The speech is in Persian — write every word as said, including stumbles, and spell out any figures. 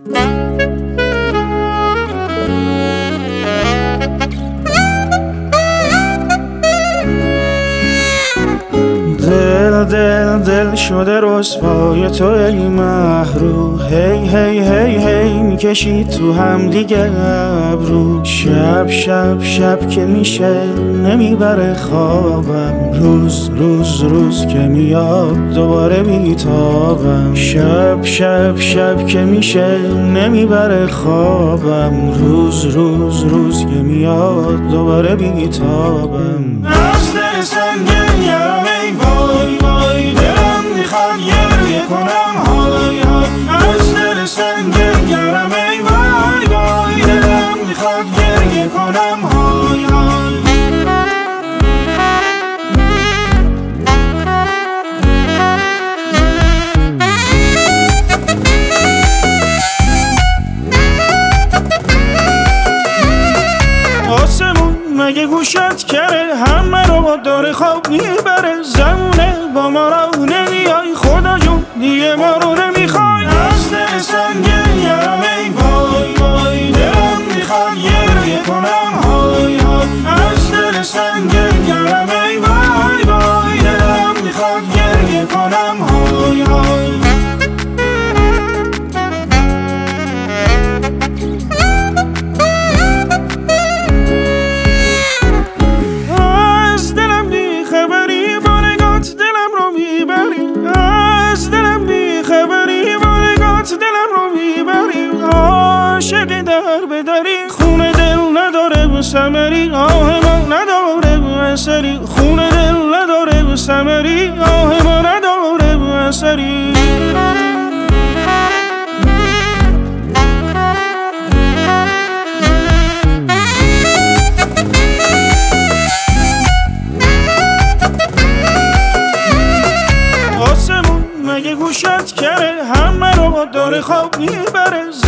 دل دل دل شده رسوای تو ای مهرو، هی هی هی هی میکشید تو هم دیگه ابرو. شب شب شب که میشه نمیبره خوابم، روز روز روز که میاد دوباره بیتابم. شب شب شب که میشه نمیبره خوابم، روز روز روز که میاد دوباره بیتابم. از دل سنگین یارم ای وای وای، دلم میخواد گریه کنم های های. از دل سنگین یارم ای وای وای، دلم میخواد گریه کنم های های. آسمون مگه گوشت کره، همه رو داره خواب میبره. زمونه با ما رو نمیای، خدا جون دیگه ما رو نمیخوای. از دل سنگین یارم ای وای وای، دلم میخواد گریه کنم های های. از دل سنگین یارم ای وای وای، دلم میخواد گریه کنم های های. عاشقی در بدری، خونه دل نداره ثمری، آه ما نداره اثری. خونه دل نداره ثمری، آه ما نداره اثری. آسمون مگه گوشت کره، همه رو داره خواب میبره.